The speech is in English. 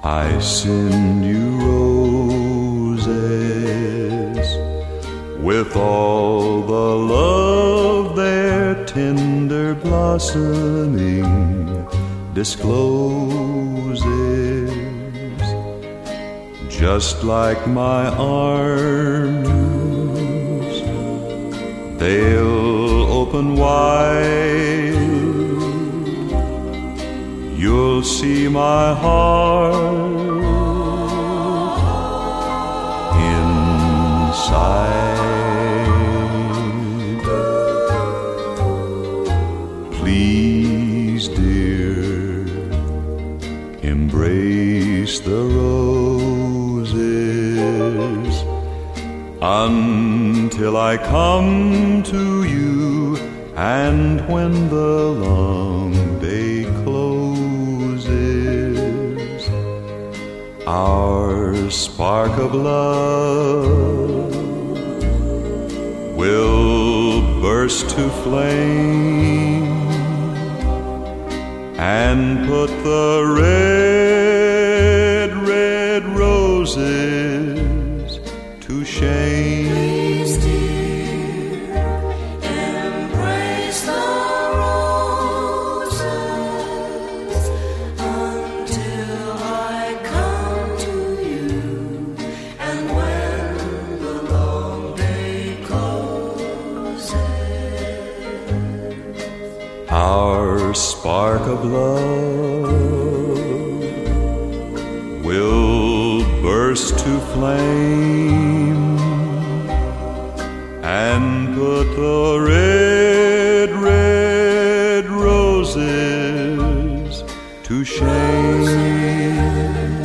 I send you roses with all the love their tender blossoming discloses. Just like my arms, they'll open wide. You'll see my heart inside. Please, dear, embrace the roses until I come to you, and when the long day closes, our spark of love will burst to flame and put the red, red roses to shame. Please, dear, embrace the roses until I come to you, and when the long day closes, our spark of love will burst to flame and put the red, red roses to shame.